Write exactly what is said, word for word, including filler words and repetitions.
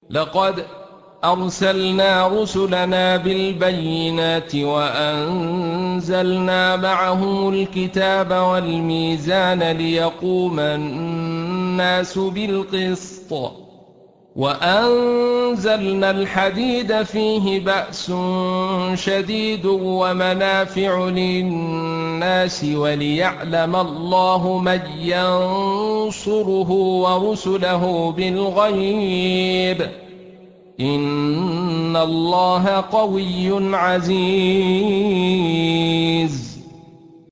لقد أرسلنا رسلنا بالبينات وأنزلنا معهم الكتاب والميزان ليقوم الناس بالقسط وأنزلنا الحديد فيه بأس شديد ومنافع للناس وليعلم الله من ينصره ورسله بالغيب إن الله قوي عزيز.